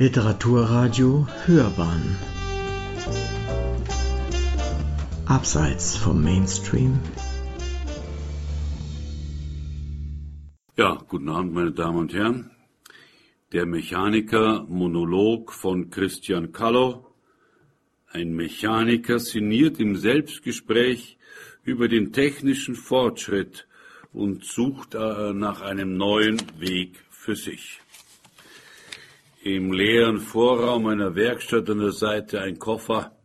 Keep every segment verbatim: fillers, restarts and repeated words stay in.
Literaturradio Hörbahn Abseits vom Mainstream. Ja, guten Abend, meine Damen und Herren. Der Mechaniker-Monolog von Christian Kallow. Ein Mechaniker sinniert im Selbstgespräch über den technischen Fortschritt und sucht nach einem neuen Weg für sich. Im leeren Vorraum einer Werkstatt an der Seite ein Koffer.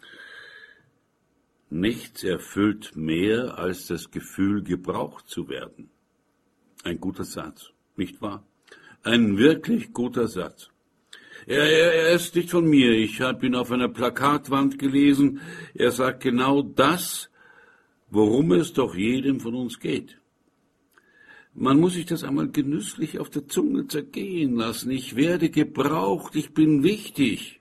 Nichts erfüllt mehr als das Gefühl, gebraucht zu werden. Ein guter Satz, nicht wahr? Ein wirklich guter Satz. Er, er, er ist nicht von mir. Ich habe ihn auf einer Plakatwand gelesen. Er sagt genau das, worum es doch jedem von uns geht. Man muss sich das einmal genüsslich auf der Zunge zergehen lassen. Ich werde gebraucht, ich bin wichtig.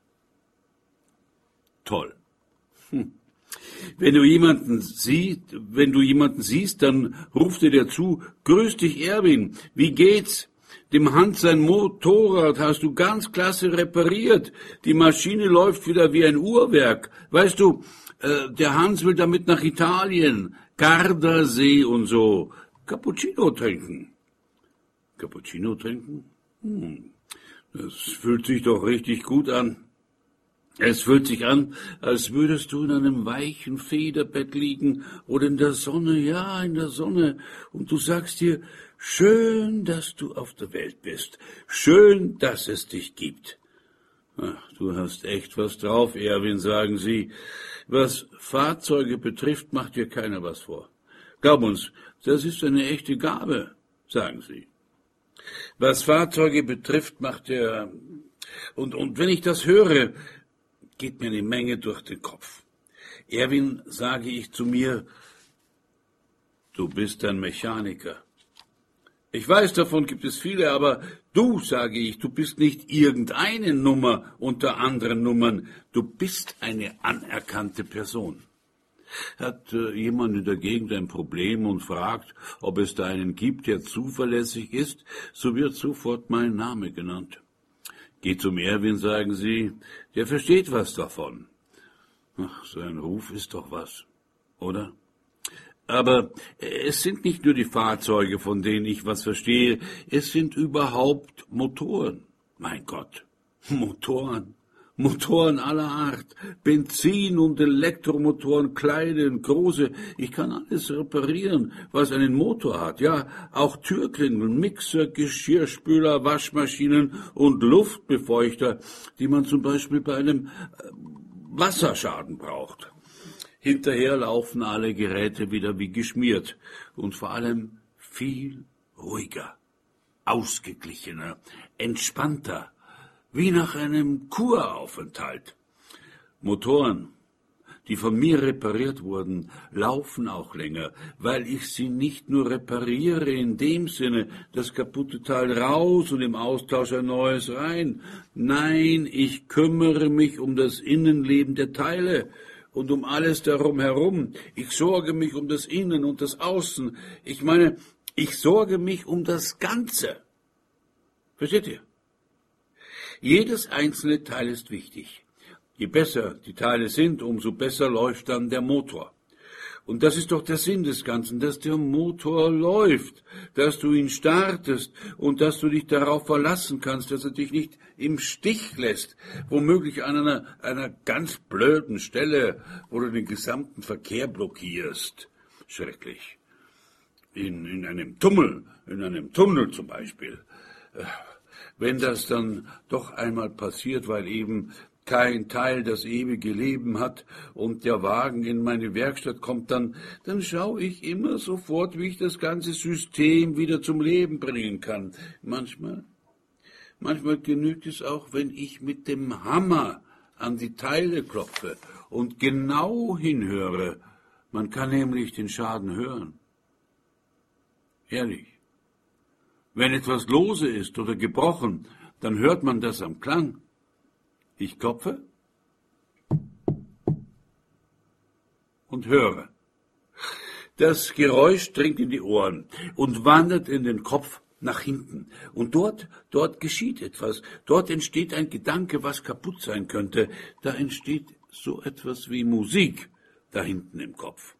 Toll. Hm. Wenn du jemanden siehst, wenn du jemanden siehst, dann ruft er dir zu: Grüß dich, Erwin, wie geht's? Dem Hans sein Motorrad hast du ganz klasse repariert. Die Maschine läuft wieder wie ein Uhrwerk. Weißt du, äh, der Hans will damit nach Italien, Gardasee und so. Cappuccino trinken. Cappuccino trinken? Hm, das fühlt sich doch richtig gut an. Es fühlt sich an, als würdest du in einem weichen Federbett liegen oder in der Sonne, ja, in der Sonne, und du sagst dir: Schön, dass du auf der Welt bist. Schön, dass es dich gibt. Ach, du hast echt was drauf, Erwin, sagen sie. Was Fahrzeuge betrifft, macht dir keiner was vor. Glaub uns, das ist eine echte Gabe, sagen sie. Was Fahrzeuge betrifft, macht er... Und, und wenn ich das höre, geht mir eine Menge durch den Kopf. Erwin, sage ich zu mir, du bist ein Mechaniker. Ich weiß, davon gibt es viele, aber du, sage ich, du bist nicht irgendeine Nummer unter anderen Nummern. Du bist eine anerkannte Person. Hat äh, jemand in der Gegend ein Problem und fragt, ob es da einen gibt, der zuverlässig ist, so wird sofort mein Name genannt. Geht zum Erwin, sagen sie, der versteht was davon. Ach, so ein Ruf ist doch was, oder? Aber es sind nicht nur die Fahrzeuge, von denen ich was verstehe, es sind überhaupt Motoren. Mein Gott, Motoren, Motoren aller Art, Benzin- und Elektromotoren, kleine und große. Ich kann alles reparieren, was einen Motor hat. Ja, auch Türklingeln, Mixer, Geschirrspüler, Waschmaschinen und Luftbefeuchter, die man zum Beispiel bei einem Wasserschaden braucht. Hinterher laufen alle Geräte wieder wie geschmiert und vor allem viel ruhiger, ausgeglichener, entspannter, wie nach einem Kuraufenthalt. Motoren, die von mir repariert wurden, laufen auch länger, weil ich sie nicht nur repariere in dem Sinne, das kaputte Teil raus und im Austausch ein neues rein. Nein, ich kümmere mich um das Innenleben der Teile und um alles darum herum. Ich sorge mich um das Innen und das Außen. Ich meine, ich sorge mich um das Ganze. Versteht ihr? Jedes einzelne Teil ist wichtig. Je besser die Teile sind, umso besser läuft dann der Motor. Und das ist doch der Sinn des Ganzen, dass der Motor läuft, dass du ihn startest und dass du dich darauf verlassen kannst, dass er dich nicht im Stich lässt, womöglich an einer, einer ganz blöden Stelle, wo du den gesamten Verkehr blockierst. Schrecklich. In, in einem Tunnel, in einem Tunnel zum Beispiel. Wenn das dann doch einmal passiert, weil eben kein Teil das ewige Leben hat und der Wagen in meine Werkstatt kommt, dann, dann schaue ich immer sofort, wie ich das ganze System wieder zum Leben bringen kann. Manchmal, manchmal genügt es auch, wenn ich mit dem Hammer an die Teile klopfe und genau hinhöre. Man kann nämlich den Schaden hören. Ehrlich. Wenn etwas lose ist oder gebrochen, dann hört man das am Klang. Ich klopfe und höre. Das Geräusch dringt in die Ohren und wandert in den Kopf nach hinten. Und dort, dort geschieht etwas. Dort entsteht ein Gedanke, was kaputt sein könnte. Da entsteht so etwas wie Musik da hinten im Kopf.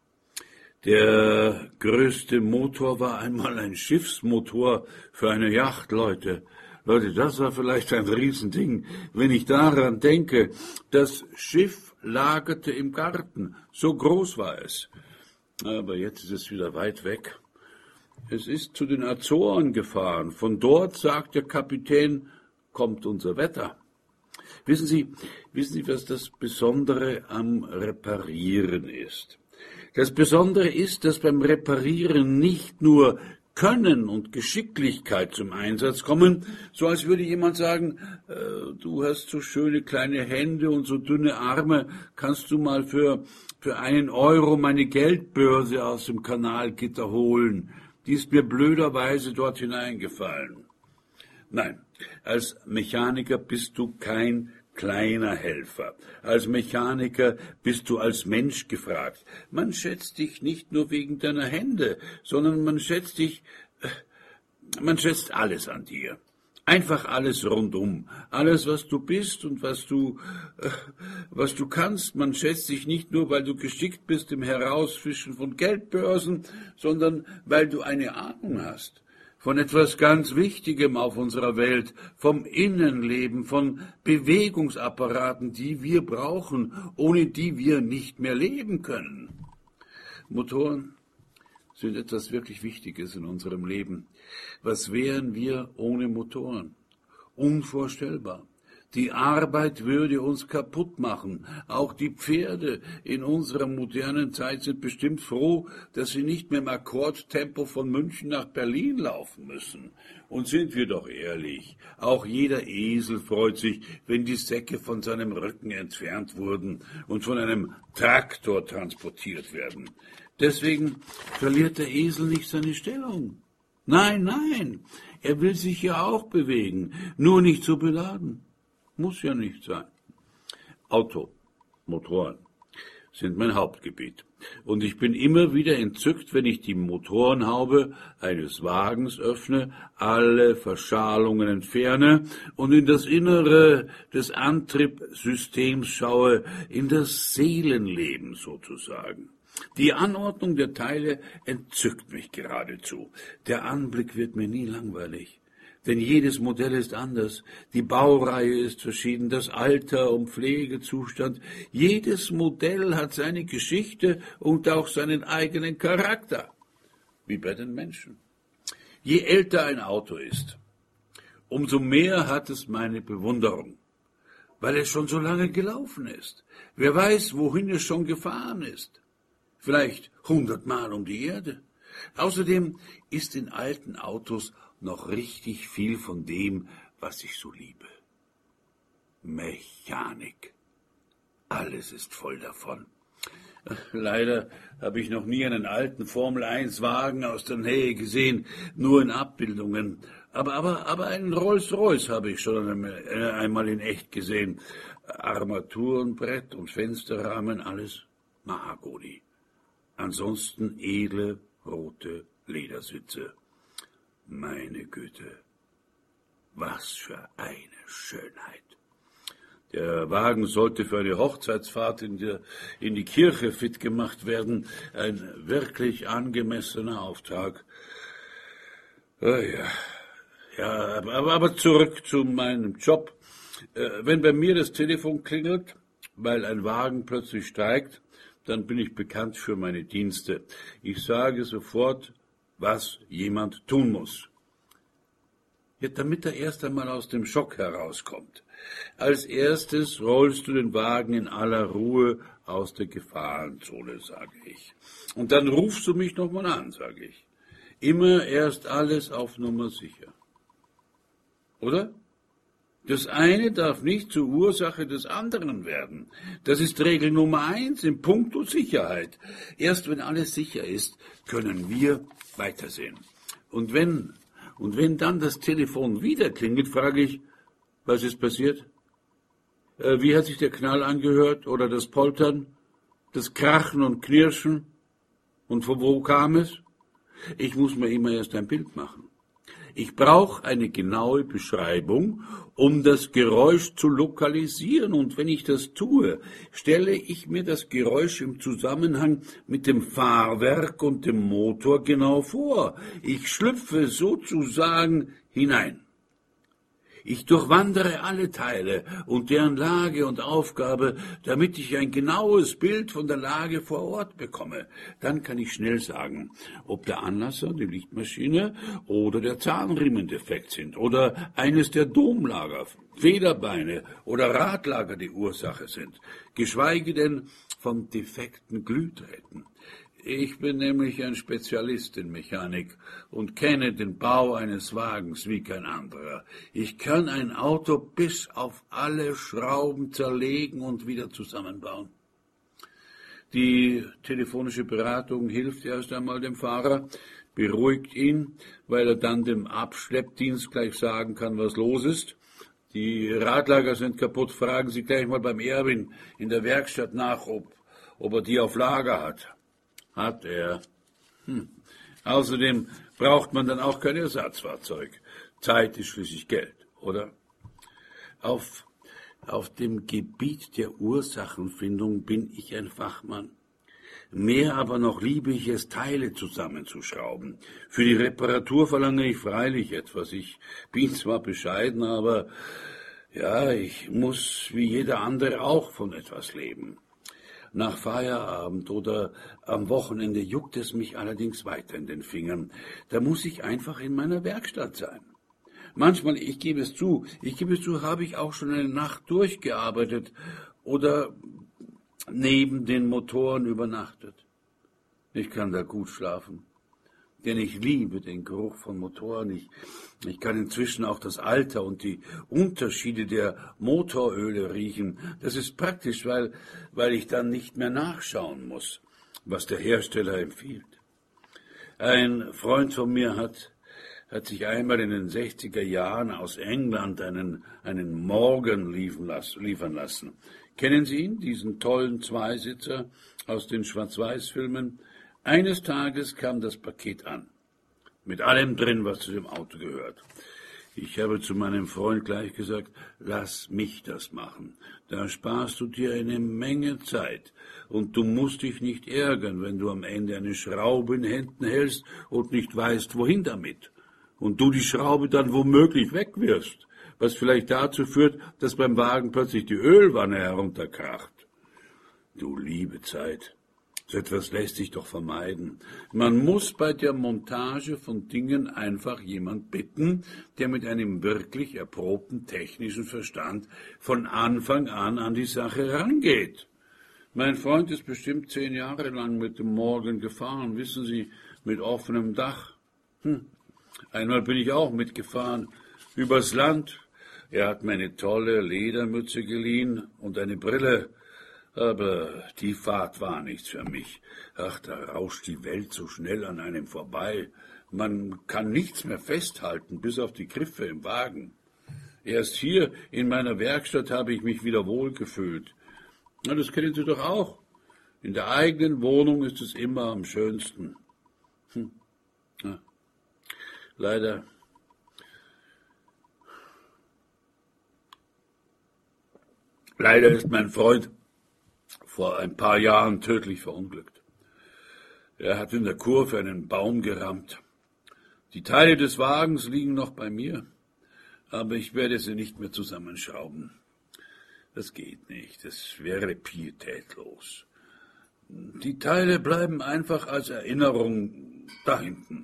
Der größte Motor war einmal ein Schiffsmotor für eine Yacht, Leute. Leute, das war vielleicht ein Riesending, wenn ich daran denke. Das Schiff lagerte im Garten, so groß war es. Aber jetzt ist es wieder weit weg. Es ist zu den Azoren gefahren. Von dort, sagt der Kapitän, kommt unser Wetter. Wissen Sie, wissen Sie, was das Besondere am Reparieren ist? Das Besondere ist, dass beim Reparieren nicht nur Können und Geschicklichkeit zum Einsatz kommen, so als würde jemand sagen, äh, du hast so schöne kleine Hände und so dünne Arme, kannst du mal für, für einen Euro meine Geldbörse aus dem Kanalgitter holen? Die ist mir blöderweise dort hineingefallen. Nein, als Mechaniker bist du kein kleiner Helfer. Als Mechaniker bist du als Mensch gefragt. Man schätzt dich nicht nur wegen deiner Hände, sondern man schätzt dich, man schätzt alles an dir. Einfach alles rundum. Alles, was du bist und was du, was du kannst. Man schätzt dich nicht nur, weil du geschickt bist im Herausfischen von Geldbörsen, sondern weil du eine Ahnung hast von etwas ganz Wichtigem auf unserer Welt, vom Innenleben, von Bewegungsapparaten, die wir brauchen, ohne die wir nicht mehr leben können. Motoren sind etwas wirklich Wichtiges in unserem Leben. Was wären wir ohne Motoren? Unvorstellbar. Die Arbeit würde uns kaputt machen. Auch die Pferde in unserer modernen Zeit sind bestimmt froh, dass sie nicht mehr im Akkordtempo von München nach Berlin laufen müssen. Und sind wir doch ehrlich, auch jeder Esel freut sich, wenn die Säcke von seinem Rücken entfernt wurden und von einem Traktor transportiert werden. Deswegen verliert der Esel nicht seine Stellung. Nein, nein, er will sich ja auch bewegen, nur nicht so beladen. Muss ja nicht sein. Auto, Motoren sind mein Hauptgebiet. Und ich bin immer wieder entzückt, wenn ich die Motorenhaube eines Wagens öffne, alle Verschalungen entferne und in das Innere des Antriebssystems schaue, in das Seelenleben sozusagen. Die Anordnung der Teile entzückt mich geradezu. Der Anblick wird mir nie langweilig. Denn jedes Modell ist anders, die Baureihe ist verschieden, das Alter und Pflegezustand. Jedes Modell hat seine Geschichte und auch seinen eigenen Charakter, wie bei den Menschen. Je älter ein Auto ist, umso mehr hat es meine Bewunderung, weil es schon so lange gelaufen ist. Wer weiß, wohin es schon gefahren ist. Vielleicht hundertmal um die Erde. Außerdem ist in alten Autos noch richtig viel von dem, was ich so liebe. Mechanik. Alles ist voll davon. Leider habe ich noch nie einen alten Formel eins Wagen aus der Nähe gesehen, nur in Abbildungen. Aber, aber, aber einen Rolls-Royce habe ich schon einmal in echt gesehen. Armaturenbrett und Fensterrahmen, alles Mahagoni. Ansonsten edle, rote Ledersitze. Meine Güte, was für eine Schönheit. Der Wagen sollte für eine Hochzeitsfahrt in, der, in die Kirche fit gemacht werden. Ein wirklich angemessener Auftrag. Oh ja, ja aber, aber zurück zu meinem Job. Wenn bei mir das Telefon klingelt, weil ein Wagen plötzlich steigt, dann bin ich bekannt für meine Dienste. Ich sage sofort, was jemand tun muss. Ja, damit er erst einmal aus dem Schock herauskommt. Als erstes rollst du den Wagen in aller Ruhe aus der Gefahrenzone, sage ich. Und dann rufst du mich nochmal an, sage ich. Immer erst alles auf Nummer sicher. Oder? Das eine darf nicht zur Ursache des anderen werden. Das ist Regel Nummer eins in puncto Sicherheit. Erst wenn alles sicher ist, können wir weitersehen. Und wenn, und wenn dann das Telefon wieder klingelt, frage ich, was ist passiert? Äh, wie hat sich der Knall angehört oder das Poltern, das Krachen und Knirschen? Und von wo kam es? Ich muss mir immer erst ein Bild machen. Ich brauche eine genaue Beschreibung, um das Geräusch zu lokalisieren. Und wenn ich das tue, stelle ich mir das Geräusch im Zusammenhang mit dem Fahrwerk und dem Motor genau vor. Ich schlüpfe sozusagen hinein. Ich durchwandere alle Teile und deren Lage und Aufgabe, damit ich ein genaues Bild von der Lage vor Ort bekomme. Dann kann ich schnell sagen, ob der Anlasser, die Lichtmaschine oder der Zahnriemen defekt sind oder eines der Domlager, Federbeine oder Radlager die Ursache sind, geschweige denn von defekten Glühdrähten. Ich bin nämlich ein Spezialist in Mechanik und kenne den Bau eines Wagens wie kein anderer. Ich kann ein Auto bis auf alle Schrauben zerlegen und wieder zusammenbauen. Die telefonische Beratung hilft erst einmal dem Fahrer, beruhigt ihn, weil er dann dem Abschleppdienst gleich sagen kann, was los ist. Die Radlager sind kaputt, fragen Sie gleich mal beim Erwin in der Werkstatt nach, ob, ob er die auf Lager hat. Hat er. Hm. Außerdem braucht man dann auch kein Ersatzfahrzeug. Zeit ist schließlich Geld, oder? Auf, auf dem Gebiet der Ursachenfindung bin ich ein Fachmann. Mehr aber noch liebe ich es, Teile zusammenzuschrauben. Für die Reparatur verlange ich freilich etwas. Ich bin zwar bescheiden, aber ja, ich muss wie jeder andere auch von etwas leben. Nach Feierabend oder am Wochenende juckt es mich allerdings weiter in den Fingern. Da muss ich einfach in meiner Werkstatt sein. Manchmal, ich gebe es zu, ich gebe es zu, habe ich auch schon eine Nacht durchgearbeitet oder neben den Motoren übernachtet. Ich kann da gut schlafen, denn ich liebe den Geruch von Motoren. Ich, ich kann inzwischen auch das Alter und die Unterschiede der Motoröle riechen. Das ist praktisch, weil, weil ich dann nicht mehr nachschauen muss, was der Hersteller empfiehlt. Ein Freund von mir hat, hat sich einmal in den sechziger Jahren aus England einen, einen Morgan liefern lassen. Kennen Sie ihn, diesen tollen Zweisitzer aus den Schwarz-Weiß-Filmen? Eines Tages kam das Paket an, mit allem drin, was zu dem Auto gehört. Ich habe zu meinem Freund gleich gesagt, lass mich das machen. Da sparst du dir eine Menge Zeit und du musst dich nicht ärgern, wenn du am Ende eine Schraube in Händen hältst und nicht weißt, wohin damit. Und du die Schraube dann womöglich wegwirfst, was vielleicht dazu führt, dass beim Wagen plötzlich die Ölwanne herunterkracht. Du liebe Zeit. So etwas lässt sich doch vermeiden. Man muss bei der Montage von Dingen einfach jemand bitten, der mit einem wirklich erprobten technischen Verstand von Anfang an an die Sache rangeht. Mein Freund ist bestimmt zehn Jahre lang mit dem Morgan gefahren, wissen Sie, mit offenem Dach. Hm. Einmal bin ich auch mitgefahren, übers Land. Er hat mir eine tolle Ledermütze geliehen und eine Brille. Aber die Fahrt war nichts für mich. Ach, da rauscht die Welt so schnell an einem vorbei. Man kann nichts mehr festhalten, bis auf die Griffe im Wagen. Erst hier in meiner Werkstatt habe ich mich wieder wohlgefühlt. Na, das kennen Sie doch auch. In der eigenen Wohnung ist es immer am schönsten. Hm. Ja. Leider. Leider ist mein Freund vor ein paar Jahren tödlich verunglückt. Er hat in der Kurve einen Baum gerammt. Die Teile des Wagens liegen noch bei mir, aber ich werde sie nicht mehr zusammenschrauben. Das geht nicht, das wäre pietätlos. Die Teile bleiben einfach als Erinnerung da hinten.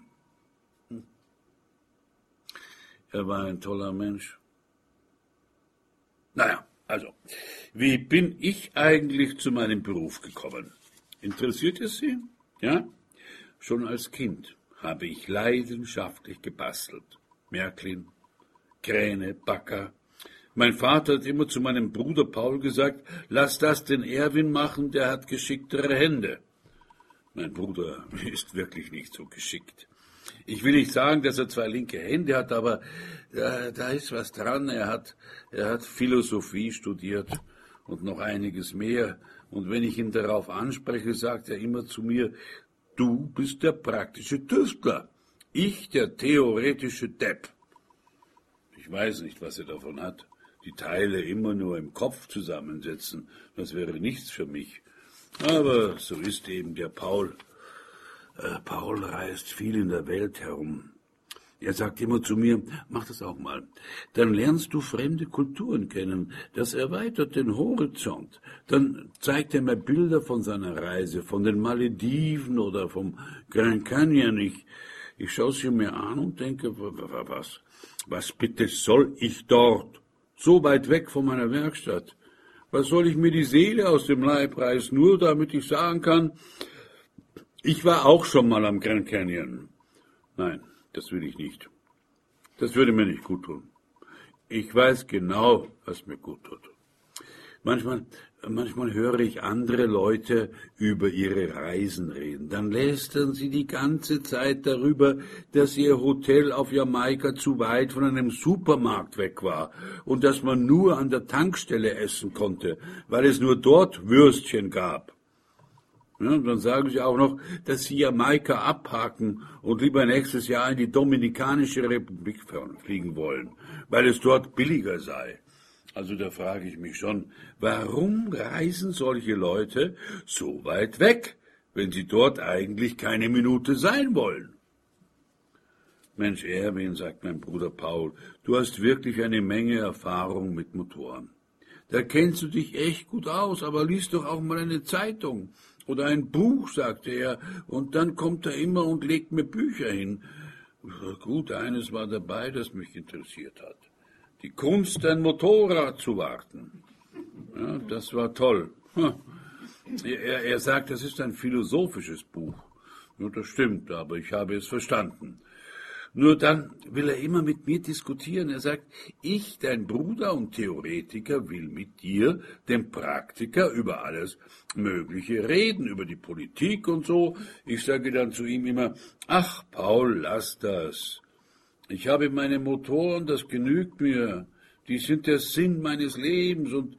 Er war ein toller Mensch. Naja, also, wie bin ich eigentlich zu meinem Beruf gekommen? Interessiert es Sie? Ja? Schon als Kind habe ich leidenschaftlich gebastelt. Märklin, Kräne, Bagger. Mein Vater hat immer zu meinem Bruder Paul gesagt, lass das den Erwin machen, der hat geschicktere Hände. Mein Bruder ist wirklich nicht so geschickt. Ich will nicht sagen, dass er zwei linke Hände hat, aber äh, da ist was dran. Er hat, er hat Philosophie studiert und noch einiges mehr. Und wenn ich ihn darauf anspreche, sagt er immer zu mir, du bist der praktische Tüftler. Ich, der theoretische Depp. Ich weiß nicht, was er davon hat. Die Teile immer nur im Kopf zusammensetzen, das wäre nichts für mich. Aber so ist eben der Paul. Äh, Paul reist viel in der Welt herum. Er sagt immer zu mir, mach das auch mal. Dann lernst du fremde Kulturen kennen. Das erweitert den Horizont. Dann zeigt er mir Bilder von seiner Reise, von den Malediven oder vom Grand Canyon. Ich, ich schaue sie mir an und denke, was, was bitte soll ich dort? So weit weg von meiner Werkstatt. Was soll ich mir die Seele aus dem Leib reißen, nur damit ich sagen kann, ich war auch schon mal am Grand Canyon. Nein. Das will ich nicht. Das würde mir nicht gut tun. Ich weiß genau, was mir gut tut. Manchmal, manchmal höre ich andere Leute über ihre Reisen reden. Dann lästern sie die ganze Zeit darüber, dass ihr Hotel auf Jamaika zu weit von einem Supermarkt weg war und dass man nur an der Tankstelle essen konnte, weil es nur dort Würstchen gab. Ja, und dann sagen sie auch noch, dass sie Jamaika abhaken und lieber nächstes Jahr in die Dominikanische Republik fliegen wollen, weil es dort billiger sei. Also da frage ich mich schon, warum reisen solche Leute so weit weg, wenn sie dort eigentlich keine Minute sein wollen? Mensch, Erwin, sagt mein Bruder Paul, du hast wirklich eine Menge Erfahrung mit Motoren. Da kennst du dich echt gut aus, aber lies doch auch mal eine Zeitung. Oder ein Buch, sagte er, und dann kommt er immer und legt mir Bücher hin. Gut, eines war dabei, das mich interessiert hat. Die Kunst, ein Motorrad zu warten. Ja, das war toll. Er, er sagt, das ist ein philosophisches Buch. Ja, das stimmt, aber ich habe es verstanden. Nur dann will er immer mit mir diskutieren. Er sagt, ich, dein Bruder und Theoretiker, will mit dir, dem Praktiker, über alles Mögliche reden, über die Politik und so. Ich sage dann zu ihm immer, ach, Paul, lass das. Ich habe meine Motoren, das genügt mir. Die sind der Sinn meines Lebens. Und,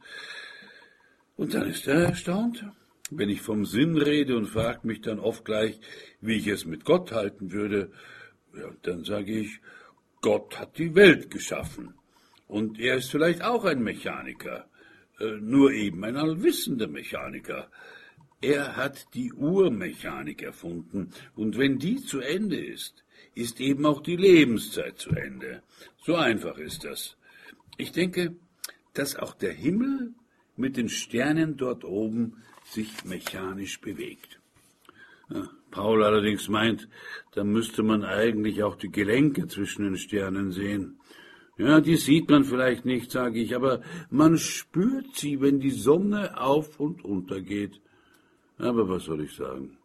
und dann ist er erstaunt, wenn ich vom Sinn rede und fragt mich dann oft gleich, wie ich es mit Gott halten würde. Ja, dann sage ich, Gott hat die Welt geschaffen. Und er ist vielleicht auch ein Mechaniker, äh, nur eben ein allwissender Mechaniker. Er hat die Urmechanik erfunden. Und wenn die zu Ende ist, ist eben auch die Lebenszeit zu Ende. So einfach ist das. Ich denke, dass auch der Himmel mit den Sternen dort oben sich mechanisch bewegt. Ja, Paul allerdings meint, da müsste man eigentlich auch die Gelenke zwischen den Sternen sehen. Ja, die sieht man vielleicht nicht, sage ich, aber man spürt sie, wenn die Sonne auf und unter geht. Aber was soll ich sagen?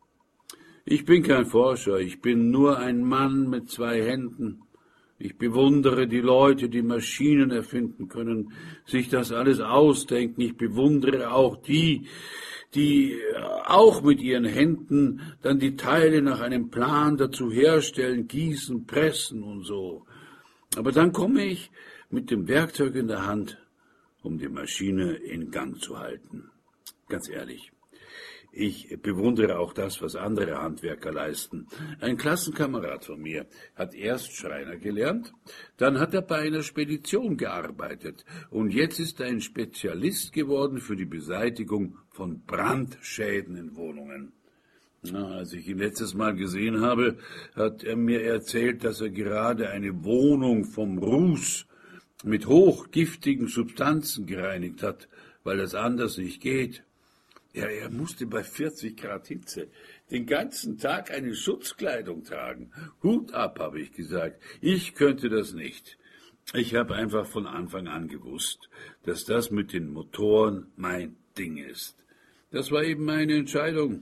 Ich bin kein Forscher, ich bin nur ein Mann mit zwei Händen. Ich bewundere die Leute, die Maschinen erfinden können, sich das alles ausdenken. Ich bewundere auch die, die auch mit ihren Händen dann die Teile nach einem Plan dazu herstellen, gießen, pressen und so. Aber dann komme ich mit dem Werkzeug in der Hand, um die Maschine in Gang zu halten. Ganz ehrlich. Ich bewundere auch das, was andere Handwerker leisten. Ein Klassenkamerad von mir hat erst Schreiner gelernt, dann hat er bei einer Spedition gearbeitet und jetzt ist er ein Spezialist geworden für die Beseitigung von Brandschäden in Wohnungen. Na, als ich ihn letztes Mal gesehen habe, hat er mir erzählt, dass er gerade eine Wohnung vom Ruß mit hochgiftigen Substanzen gereinigt hat, weil das anders nicht geht. Ja, er musste bei vierzig Grad Hitze den ganzen Tag eine Schutzkleidung tragen. Hut ab, habe ich gesagt. Ich könnte das nicht. Ich habe einfach von Anfang an gewusst, dass das mit den Motoren mein Ding ist. Das war eben meine Entscheidung.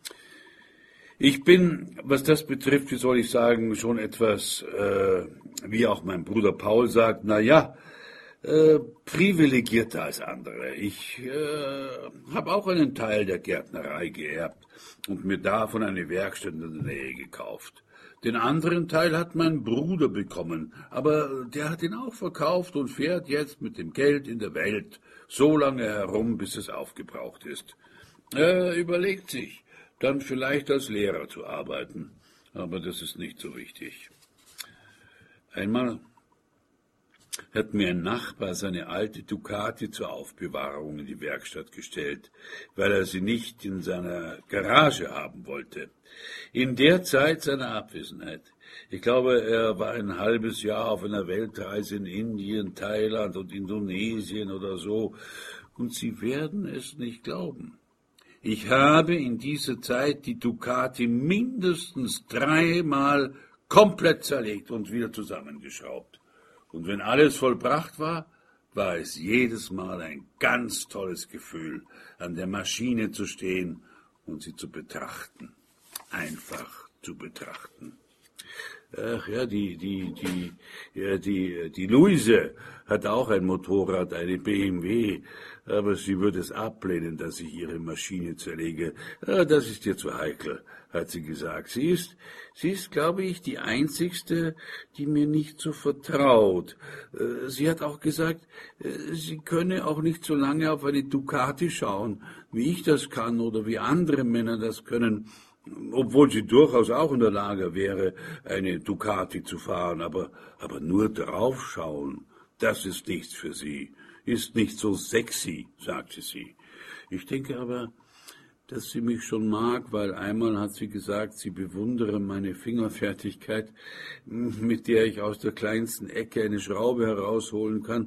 Ich bin, was das betrifft, wie soll ich sagen, schon etwas, äh, wie auch mein Bruder Paul sagt, na ja, Äh, privilegierter als andere. Ich äh, habe auch einen Teil der Gärtnerei geerbt und mir davon eine Werkstatt in der Nähe gekauft. Den anderen Teil hat mein Bruder bekommen, aber der hat ihn auch verkauft und fährt jetzt mit dem Geld in der Welt so lange herum, bis es aufgebraucht ist. Er überlegt sich, dann vielleicht als Lehrer zu arbeiten. aber das ist nicht so wichtig. Einmal hat mir ein Nachbar seine alte Ducati zur Aufbewahrung in die Werkstatt gestellt, weil er sie nicht in seiner Garage haben wollte. In der Zeit seiner Abwesenheit. Ich glaube, er war ein halbes Jahr auf einer Weltreise in Indien, Thailand und Indonesien oder so. Und Sie werden es nicht glauben. Ich habe in dieser Zeit die Ducati mindestens dreimal komplett zerlegt und wieder zusammengeschraubt. Und wenn alles vollbracht war, war es jedes Mal ein ganz tolles Gefühl, an der Maschine zu stehen und sie zu betrachten. Einfach zu betrachten. Ach ja, die, die, die, ja, die, die Luise hat auch ein Motorrad, eine B M W, aber sie würde es ablehnen, dass ich ihre Maschine zerlege. Ja, das ist ihr zu heikel, hat sie gesagt. Sie ist, sie ist, glaube ich, die einzigste, die mir nicht so vertraut. Sie hat auch gesagt, sie könne auch nicht so lange auf eine Ducati schauen, wie ich das kann oder wie andere Männer das können. Obwohl sie durchaus auch in der Lage wäre, eine Ducati zu fahren, aber, aber nur draufschauen, das ist nichts für sie, ist nicht so sexy, sagte sie. Ich denke aber, dass sie mich schon mag, weil einmal hat sie gesagt, sie bewundere meine Fingerfertigkeit, mit der ich aus der kleinsten Ecke eine Schraube herausholen kann.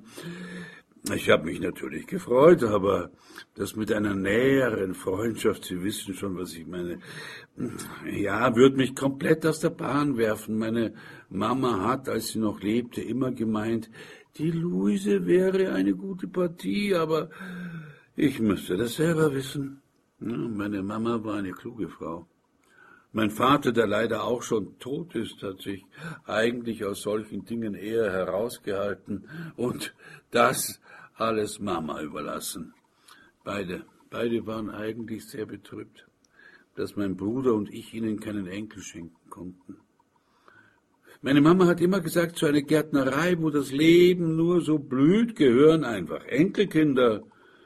Ich habe mich natürlich gefreut, aber das mit einer näheren Freundschaft, Sie wissen schon, was ich meine, ja, würde mich komplett aus der Bahn werfen. Meine Mama hat, als sie noch lebte, immer gemeint, die Luise wäre eine gute Partie, aber ich müsste das selber wissen. Ja, meine Mama war eine kluge Frau. Mein Vater, der leider auch schon tot ist, hat sich eigentlich aus solchen Dingen eher herausgehalten und das alles Mama überlassen. Beide, beide waren eigentlich sehr betrübt, dass mein Bruder und ich ihnen keinen Enkel schenken konnten. Meine Mama hat immer gesagt, zu einer Gärtnerei, wo das Leben nur so blüht, gehören einfach Enkelkinder.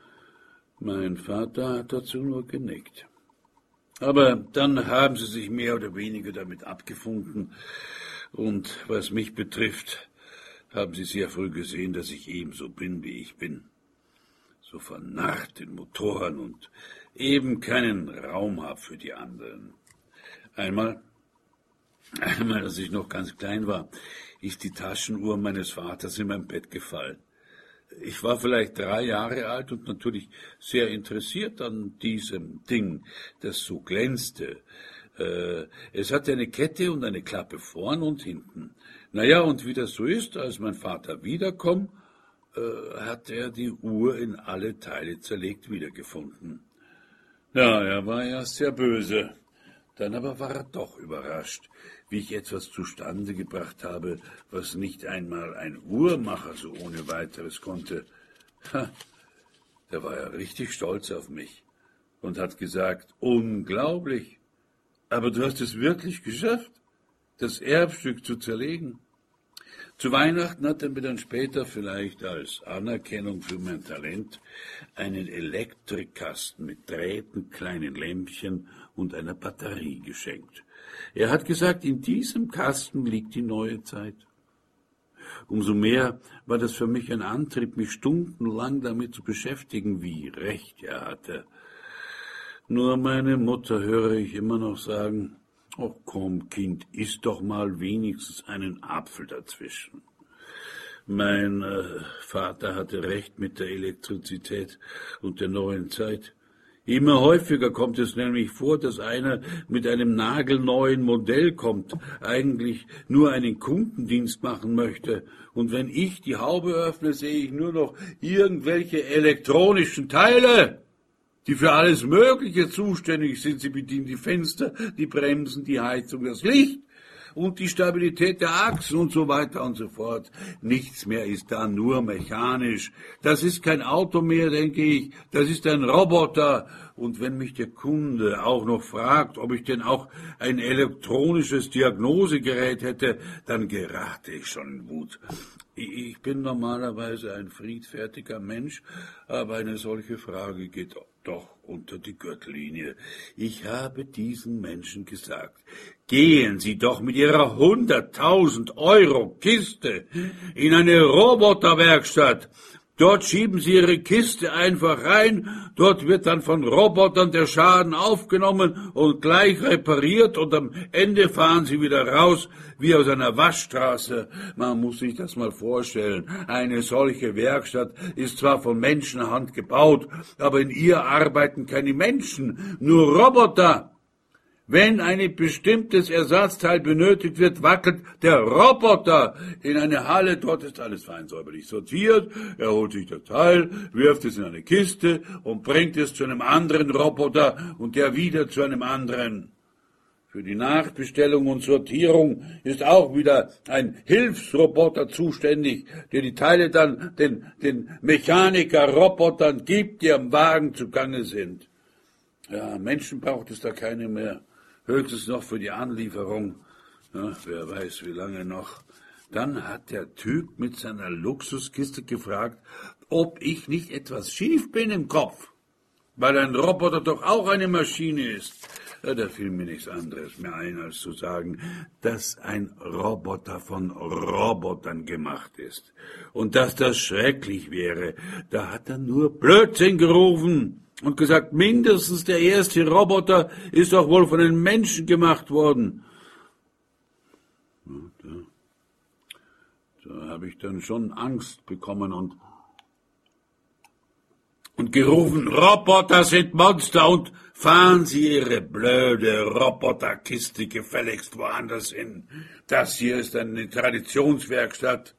Mein Vater hat dazu nur genickt. Aber dann haben sie sich mehr oder weniger damit abgefunden. Und was mich betrifft, haben sie sehr früh gesehen, dass ich ebenso bin, wie ich bin. So vernarrt in Motoren und eben keinen Raum habe für die anderen. Einmal, einmal, als ich noch ganz klein war, ist die Taschenuhr meines Vaters in mein Bett gefallen. Ich war vielleicht drei Jahre alt und natürlich sehr interessiert an diesem Ding, das so glänzte. Äh, es hatte eine Kette und eine Klappe vorn und hinten. Naja, und wie das so ist, als mein Vater wiederkam, äh, hat er die Uhr in alle Teile zerlegt wiedergefunden. Ja, er war erst sehr böse. Dann aber war er doch überrascht, wie ich etwas zustande gebracht habe, was nicht einmal ein Uhrmacher so ohne weiteres konnte. Ha, da war er richtig stolz auf mich und hat gesagt, unglaublich, aber du hast es wirklich geschafft, das Erbstück zu zerlegen. Zu Weihnachten hat er mir dann später vielleicht als Anerkennung für mein Talent einen Elektrikkasten mit Drähten, kleinen Lämpchen und einer Batterie geschenkt. Er hat gesagt, in diesem Kasten liegt die neue Zeit. Umso mehr war das für mich ein Antrieb, mich stundenlang damit zu beschäftigen, wie recht er hatte. Nur meine Mutter höre ich immer noch sagen, »Och komm, Kind, iss doch mal wenigstens einen Apfel dazwischen.« Mein äh, Vater hatte recht mit der Elektrizität und der neuen Zeit. Immer häufiger kommt es nämlich vor, dass einer mit einem nagelneuen Modell kommt, eigentlich nur einen Kundendienst machen möchte. Und wenn ich die Haube öffne, sehe ich nur noch irgendwelche elektronischen Teile, die für alles Mögliche zuständig sind. Sie bedienen die Fenster, die Bremsen, die Heizung, das Licht und die Stabilität der Achsen und so weiter und so fort. Nichts mehr ist da nur mechanisch. Das ist kein Auto mehr, denke ich, das ist ein Roboter. Und wenn mich der Kunde auch noch fragt, ob ich denn auch ein elektronisches Diagnosegerät hätte, dann gerate ich schon in Wut. Ich bin normalerweise ein friedfertiger Mensch, aber eine solche Frage geht doch unter die Gürtellinie. Ich habe diesen Menschen gesagt, gehen Sie doch mit Ihrer hunderttausend Euro Kiste in eine Roboterwerkstatt. Dort schieben Sie Ihre Kiste einfach rein, dort wird dann von Robotern der Schaden aufgenommen und gleich repariert und am Ende fahren Sie wieder raus wie aus einer Waschstraße. Man muss sich das mal vorstellen. Eine solche Werkstatt ist zwar von Menschenhand gebaut, aber in ihr arbeiten keine Menschen, nur Roboter. Wenn ein bestimmtes Ersatzteil benötigt wird, wackelt der Roboter in eine Halle. Dort ist alles fein säuberlich sortiert. Er holt sich das Teil, wirft es in eine Kiste und bringt es zu einem anderen Roboter und der wieder zu einem anderen. Für die Nachbestellung und Sortierung ist auch wieder ein Hilfsroboter zuständig, der die Teile dann den, den Mechaniker-Robotern gibt, die am Wagen zugange sind. Ja, Menschen braucht es da keine mehr. Höchstens noch für die Anlieferung. Ja, wer weiß, wie lange noch. Dann hat der Typ mit seiner Luxuskiste gefragt, ob ich nicht etwas schief bin im Kopf, weil ein Roboter doch auch eine Maschine ist. Ja, da fiel mir nichts anderes mehr ein, als zu sagen, dass ein Roboter von Robotern gemacht ist. Und dass das schrecklich wäre, da hat er nur Blödsinn gerufen und gesagt, mindestens der erste Roboter ist doch wohl von den Menschen gemacht worden. Ja, da, da habe ich dann schon Angst bekommen und, und gerufen, Roboter sind Monster und fahren Sie Ihre blöde Roboterkiste gefälligst woanders hin. Das hier ist eine Traditionswerkstatt.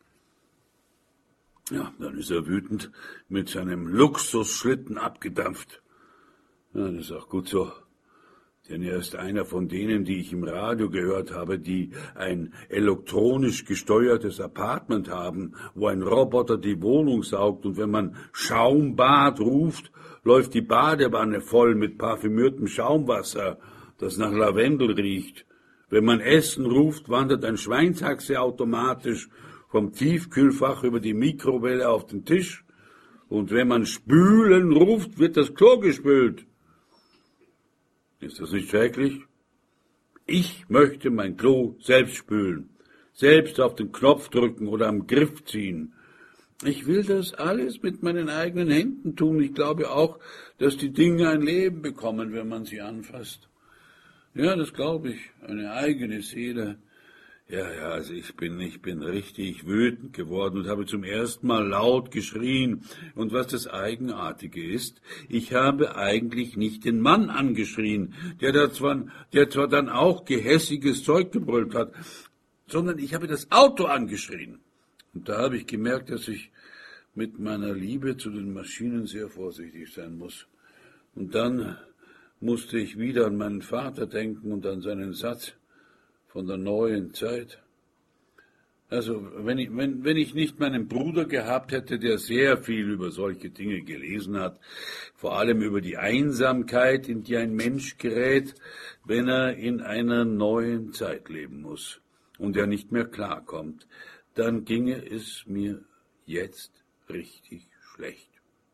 Ja, dann ist er wütend mit seinem Luxusschlitten abgedampft. Ja, das ist auch gut so, denn er ist einer von denen, die ich im Radio gehört habe, die ein elektronisch gesteuertes Apartment haben, wo ein Roboter die Wohnung saugt und wenn man Schaumbad ruft, läuft die Badewanne voll mit parfümiertem Schaumwasser, das nach Lavendel riecht. Wenn man Essen ruft, wandert ein Schweinshaxe automatisch vom Tiefkühlfach über die Mikrowelle auf den Tisch. Und wenn man spülen ruft, wird das Klo gespült. Ist das nicht schrecklich? Ich möchte mein Klo selbst spülen, selbst auf den Knopf drücken oder am Griff ziehen. Ich will das alles mit meinen eigenen Händen tun. Ich glaube auch, dass die Dinge ein Leben bekommen, wenn man sie anfasst. Ja, das glaube ich. Eine eigene Seele. Ja, ja, also ich bin, ich bin richtig wütend geworden und habe zum ersten Mal laut geschrien. Und was das Eigenartige ist, ich habe eigentlich nicht den Mann angeschrien, der da zwar, der zwar dann auch gehässiges Zeug gebrüllt hat, sondern ich habe das Auto angeschrien. Und da habe ich gemerkt, dass ich mit meiner Liebe zu den Maschinen sehr vorsichtig sein muss. Und dann musste ich wieder an meinen Vater denken und an seinen Satz von der neuen Zeit. Also, wenn ich, wenn, wenn ich nicht meinen Bruder gehabt hätte, der sehr viel über solche Dinge gelesen hat, vor allem über die Einsamkeit, in die ein Mensch gerät, wenn er in einer neuen Zeit leben muss und er nicht mehr klarkommt, dann ginge es mir jetzt richtig schlecht.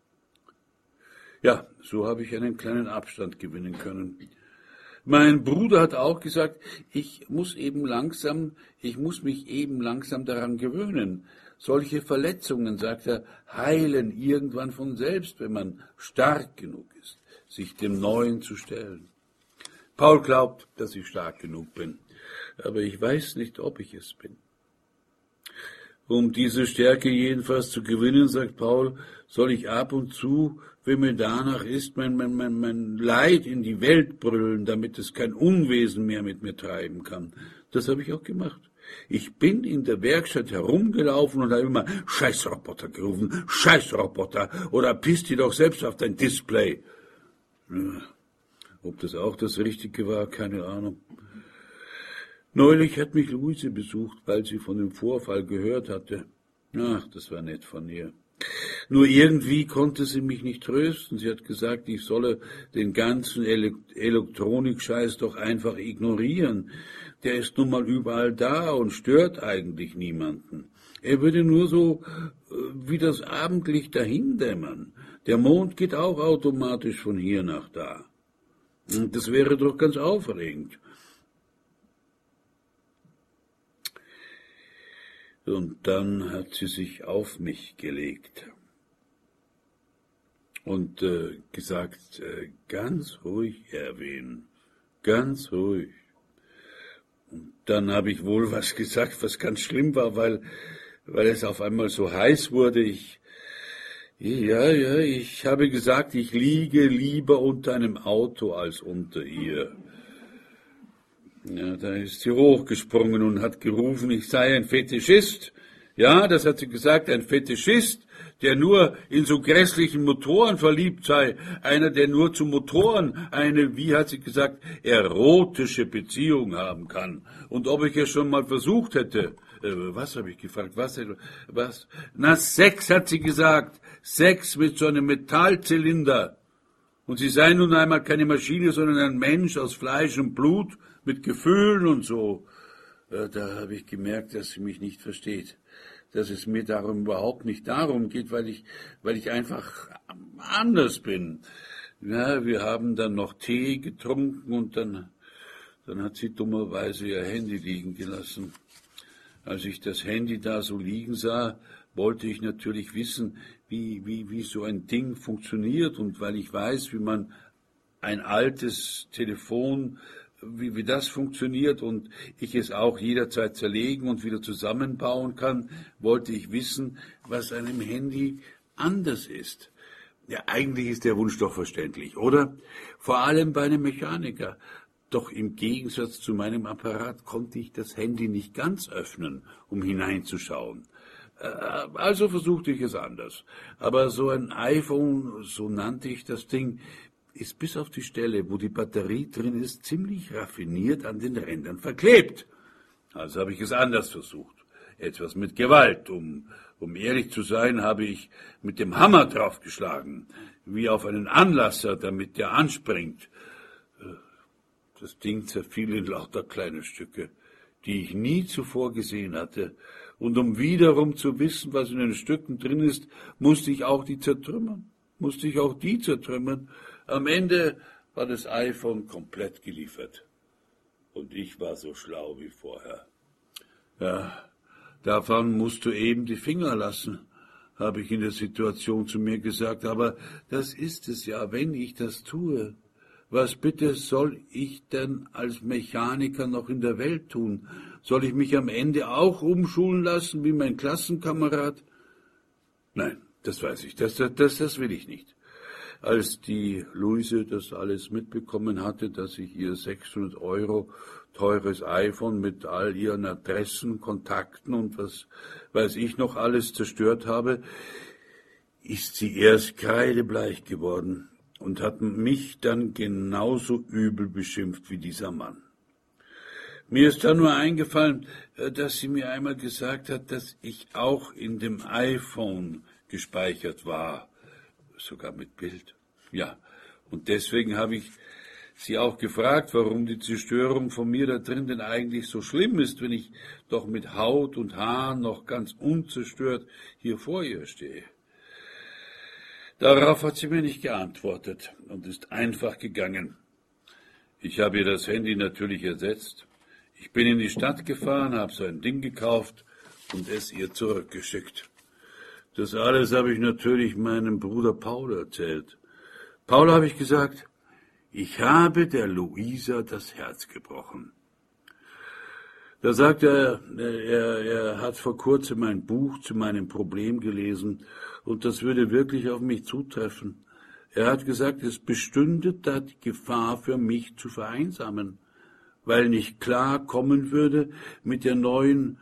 Ja, so habe ich einen kleinen Abstand gewinnen können. Mein Bruder hat auch gesagt, ich muss eben langsam, ich muss mich eben langsam daran gewöhnen. Solche Verletzungen, sagt er, heilen irgendwann von selbst, wenn man stark genug ist, sich dem Neuen zu stellen. Paul glaubt, dass ich stark genug bin, aber ich weiß nicht, ob ich es bin. Um diese Stärke jedenfalls zu gewinnen, sagt Paul, soll ich ab und zu, wenn mir danach ist, mein, mein, mein, mein Leid in die Welt brüllen, damit es kein Unwesen mehr mit mir treiben kann. Das habe ich auch gemacht. Ich bin in der Werkstatt herumgelaufen und habe immer Scheißroboter gerufen, Scheißroboter, oder piss dir doch selbst auf dein Display. Ja, ob das auch das Richtige war, keine Ahnung. Neulich hat mich Luise besucht, weil sie von dem Vorfall gehört hatte. Ach, das war nett von ihr. Nur irgendwie konnte sie mich nicht trösten. Sie hat gesagt, ich solle den ganzen Ele- Elektronikscheiß doch einfach ignorieren. Der ist nun mal überall da und stört eigentlich niemanden. Er würde nur so äh, wie das Abendlicht dahindämmern. Der Mond geht auch automatisch von hier nach da. Und das wäre doch ganz aufregend. Und dann hat sie sich auf mich gelegt und äh, gesagt, äh, ganz ruhig, Erwin, ganz ruhig. Und dann habe ich wohl was gesagt, was ganz schlimm war, weil, weil es auf einmal so heiß wurde. Ich, ja, ja, ich habe gesagt, ich liege lieber unter einem Auto als unter ihr. Ja, da ist sie hochgesprungen und hat gerufen, ich sei ein Fetischist. Ja, das hat sie gesagt, ein Fetischist, der nur in so grässlichen Motoren verliebt sei. Einer, der nur zu Motoren eine, wie hat sie gesagt, erotische Beziehung haben kann. Und ob ich es schon mal versucht hätte. Äh, was habe ich gefragt? Was? Was? Na, Sex, hat sie gesagt. Sex mit so einem Metallzylinder. Und sie sei nun einmal keine Maschine, sondern ein Mensch aus Fleisch und Blut, mit Gefühlen und so. Äh, da habe ich gemerkt, dass sie mich nicht versteht. Dass es mir darum überhaupt nicht darum geht, weil ich, weil ich einfach anders bin. Ja, wir haben dann noch Tee getrunken und dann, dann hat sie dummerweise ihr Handy liegen gelassen. Als ich das Handy da so liegen sah, wollte ich natürlich wissen, wie, wie, wie so ein Ding funktioniert, und weil ich weiß, wie man ein altes Telefon, wie, wie das funktioniert und ich es auch jederzeit zerlegen und wieder zusammenbauen kann, wollte ich wissen, was an einem Handy anders ist. Ja, eigentlich ist der Wunsch doch verständlich, oder? Vor allem bei einem Mechaniker. Doch im Gegensatz zu meinem Apparat konnte ich das Handy nicht ganz öffnen, um hineinzuschauen. Also versuchte ich es anders. Aber so ein iPhone, so nannte ich das Ding, ist bis auf die Stelle, wo die Batterie drin ist, ziemlich raffiniert an den Rändern verklebt. Also habe ich es anders versucht. Etwas mit Gewalt. Um, um ehrlich zu sein, habe ich mit dem Hammer draufgeschlagen, wie auf einen Anlasser, damit der anspringt. Das Ding zerfiel in lauter kleine Stücke, die ich nie zuvor gesehen hatte. Und um wiederum zu wissen, was in den Stücken drin ist, musste ich auch die zertrümmern. Musste ich auch die zertrümmern. Am Ende war das iPhone komplett geliefert. Und ich war so schlau wie vorher. Ja, davon musst du eben die Finger lassen, habe ich in der Situation zu mir gesagt. Aber das ist es ja, wenn ich das tue. Was bitte soll ich denn als Mechaniker noch in der Welt tun? Soll ich mich am Ende auch umschulen lassen wie mein Klassenkamerad? Nein, das weiß ich, das, das, das will ich nicht. Als die Luise das alles mitbekommen hatte, dass ich ihr sechshundert Euro teures iPhone mit all ihren Adressen, Kontakten und was weiß ich noch alles zerstört habe, ist sie erst kreidebleich geworden und hat mich dann genauso übel beschimpft wie dieser Mann. Mir ist dann nur eingefallen, dass sie mir einmal gesagt hat, dass ich auch in dem iPhone gespeichert war, sogar mit Bild. Ja, und deswegen habe ich sie auch gefragt, warum die Zerstörung von mir da drin denn eigentlich so schlimm ist, wenn ich doch mit Haut und Haaren noch ganz unzerstört hier vor ihr stehe. Darauf hat sie mir nicht geantwortet und ist einfach gegangen. Ich habe ihr das Handy natürlich ersetzt. Ich bin in die Stadt gefahren, habe so ein Ding gekauft und es ihr zurückgeschickt. Das alles habe ich natürlich meinem Bruder Paul erzählt. Paul, habe ich gesagt, ich habe der Luisa das Herz gebrochen. Da sagt er, er, er hat vor kurzem ein Buch zu meinem Problem gelesen und das würde wirklich auf mich zutreffen. Er hat gesagt, es bestünde da die Gefahr für mich zu vereinsamen, weil nicht klar kommen würde mit der neuen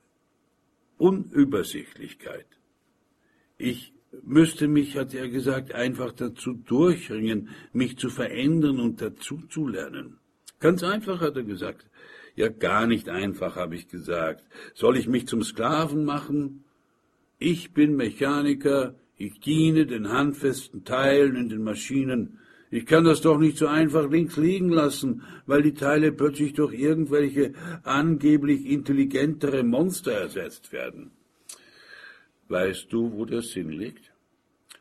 Unübersichtlichkeit. Ich müsste mich, hat er gesagt, einfach dazu durchringen, mich zu verändern und dazu zu lernen. Ganz einfach, hat er gesagt. Ja, gar nicht einfach, habe ich gesagt. Soll ich mich zum Sklaven machen? Ich bin Mechaniker, ich diene den handfesten Teilen in den Maschinen. Ich kann das doch nicht so einfach links liegen lassen, weil die Teile plötzlich durch irgendwelche angeblich intelligentere Monster ersetzt werden. Weißt du, wo der Sinn liegt?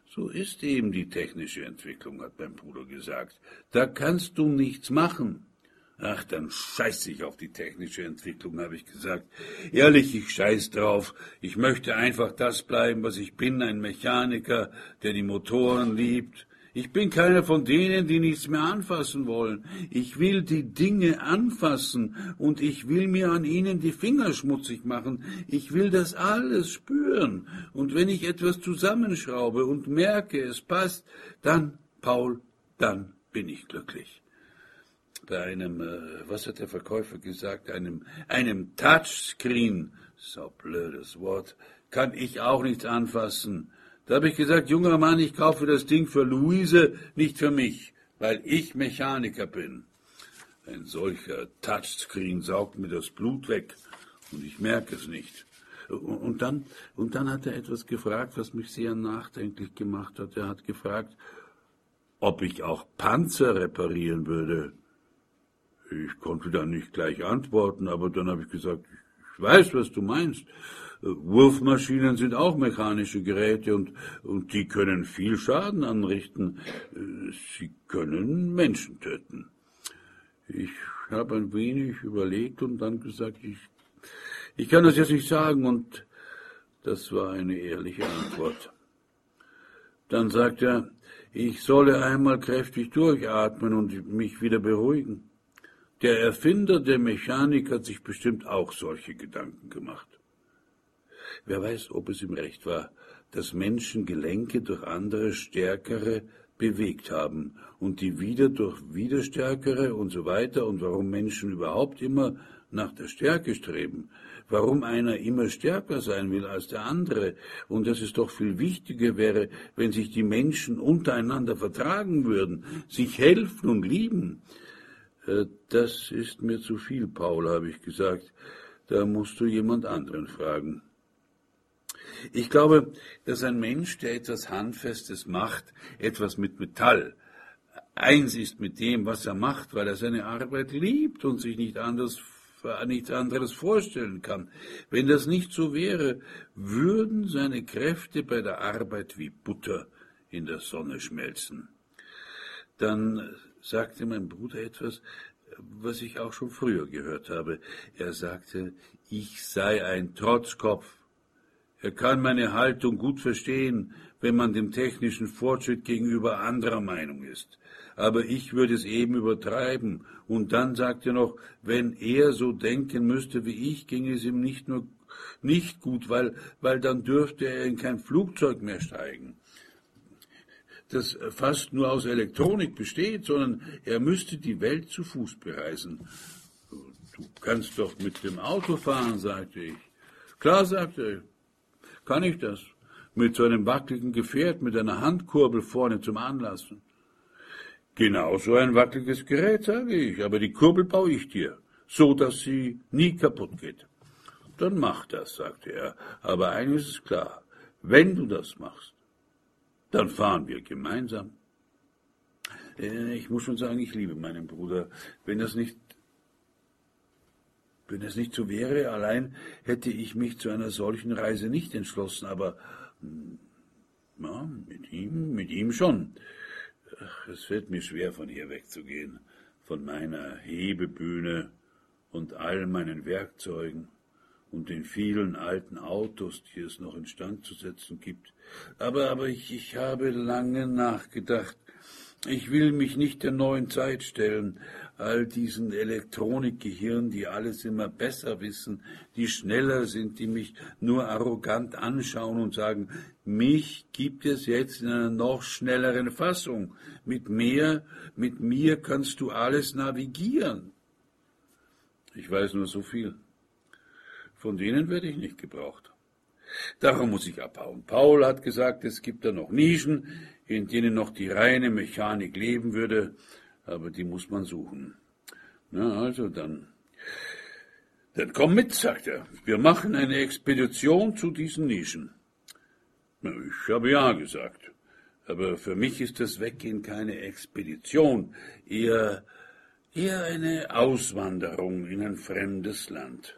So ist eben die technische Entwicklung, hat mein Bruder gesagt. Da kannst du nichts machen. Ach, dann scheiß ich auf die technische Entwicklung, habe ich gesagt. Ehrlich, ich scheiß drauf. Ich möchte einfach das bleiben, was ich bin, ein Mechaniker, der die Motoren liebt. Ich bin keiner von denen, die nichts mehr anfassen wollen. Ich will die Dinge anfassen und ich will mir an ihnen die Finger schmutzig machen. Ich will das alles spüren. Und wenn ich etwas zusammenschraube und merke, es passt, dann, Paul, dann bin ich glücklich. Bei einem, äh, was hat der Verkäufer gesagt, einem, einem Touchscreen, so blödes Wort, kann ich auch nichts anfassen. Da habe ich gesagt, junger Mann, ich kaufe das Ding für Luise, nicht für mich, weil ich Mechaniker bin. Ein solcher Touchscreen saugt mir das Blut weg und ich merke es nicht. Und dann, und dann hat er etwas gefragt, was mich sehr nachdenklich gemacht hat. Er hat gefragt, ob ich auch Panzer reparieren würde. Ich konnte dann nicht gleich antworten, aber dann habe ich gesagt, ich weiß, was du meinst. Wurfmaschinen sind auch mechanische Geräte und, und die können viel Schaden anrichten. Sie können Menschen töten. Ich habe ein wenig überlegt und dann gesagt, ich, ich kann das jetzt nicht sagen und das war eine ehrliche Antwort. Dann sagt er, ich solle einmal kräftig durchatmen und mich wieder beruhigen. Der Erfinder der Mechanik hat sich bestimmt auch solche Gedanken gemacht. Wer weiß, ob es ihm recht war, dass Menschen Gelenke durch andere, stärkere bewegt haben und die wieder durch wieder stärkere und so weiter und warum Menschen überhaupt immer nach der Stärke streben, warum einer immer stärker sein will als der andere und dass es doch viel wichtiger wäre, wenn sich die Menschen untereinander vertragen würden, sich helfen und lieben. Das ist mir zu viel, Paul, habe ich gesagt, da musst du jemand anderen fragen. Ich glaube, dass ein Mensch, der etwas Handfestes macht, etwas mit Metall, eins ist mit dem, was er macht, weil er seine Arbeit liebt und sich nicht anders, nichts anderes vorstellen kann. Wenn das nicht so wäre, würden seine Kräfte bei der Arbeit wie Butter in der Sonne schmelzen. Dann sagte mein Bruder etwas, was ich auch schon früher gehört habe. Er sagte, ich sei ein Trotzkopf. Er kann meine Haltung gut verstehen, wenn man dem technischen Fortschritt gegenüber anderer Meinung ist. Aber ich würde es eben übertreiben. Und dann sagt er noch, wenn er so denken müsste wie ich, ginge es ihm nicht nur nicht gut, weil, weil dann dürfte er in kein Flugzeug mehr steigen, das fast nur aus Elektronik besteht, sondern er müsste die Welt zu Fuß bereisen. Du kannst doch mit dem Auto fahren, sagte ich. Klar, sagte er. Kann ich das? Mit so einem wackeligen Gefährt, mit einer Handkurbel vorne zum Anlassen. Genau so ein wackeliges Gerät, sage ich, aber die Kurbel baue ich dir, so dass sie nie kaputt geht. Dann mach das, sagte er, aber eines ist klar, wenn du das machst, dann fahren wir gemeinsam. Äh, ich muss schon sagen, ich liebe meinen Bruder. Wenn das nicht Wenn es nicht so wäre, allein hätte ich mich zu einer solchen Reise nicht entschlossen, aber ja, mit ihm, mit ihm schon. Ach, es fällt mir schwer, von hier wegzugehen, von meiner Hebebühne und all meinen Werkzeugen und den vielen alten Autos, die es noch instand zu setzen gibt. Aber, aber ich, ich habe lange nachgedacht. Ich will mich nicht der neuen Zeit stellen, all diesen Elektronikgehirn, die alles immer besser wissen, die schneller sind, die mich nur arrogant anschauen und sagen, mich gibt es jetzt in einer noch schnelleren Fassung. Mit mehr, mit mir kannst du alles navigieren. Ich weiß nur so viel. Von denen werde ich nicht gebraucht. Darum muss ich abhauen. Paul hat gesagt, es gibt da noch Nischen, in denen noch die reine Mechanik leben würde, aber die muss man suchen. Na, also dann, dann komm mit, sagt er. Wir machen eine Expedition zu diesen Nischen. Na, ich habe ja gesagt, aber für mich ist das Weggehen keine Expedition, eher, eher eine Auswanderung in ein fremdes Land.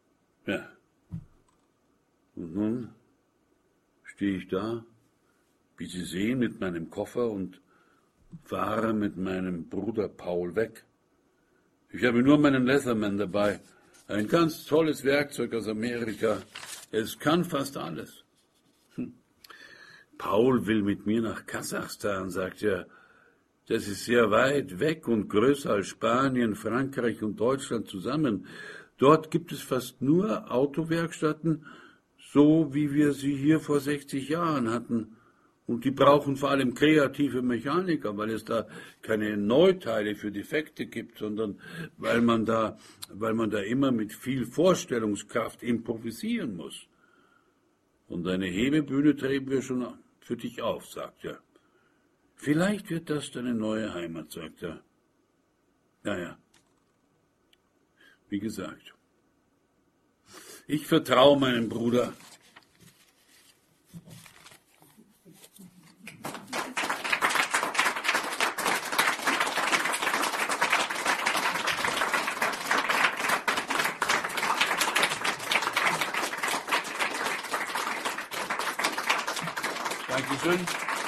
Ja. Und nun stehe ich da, wie Sie sehen, mit meinem Koffer und fahre mit meinem Bruder Paul weg. Ich habe nur meinen Leatherman dabei, ein ganz tolles Werkzeug aus Amerika. Es kann fast alles. Hm. Paul will mit mir nach Kasachstan, sagt er. Das ist sehr weit weg und größer als Spanien, Frankreich und Deutschland zusammen. Dort gibt es fast nur Autowerkstätten, so wie wir sie hier vor sechzig Jahren hatten. Und die brauchen vor allem kreative Mechaniker, weil es da keine Neuteile für Defekte gibt, sondern weil man da, weil man da immer mit viel Vorstellungskraft improvisieren muss. Und eine Hebebühne drehen wir schon für dich auf, sagt er. Vielleicht wird das deine neue Heimat, sagt er. Naja, wie gesagt, ich vertraue meinem Bruder. Dankeschön.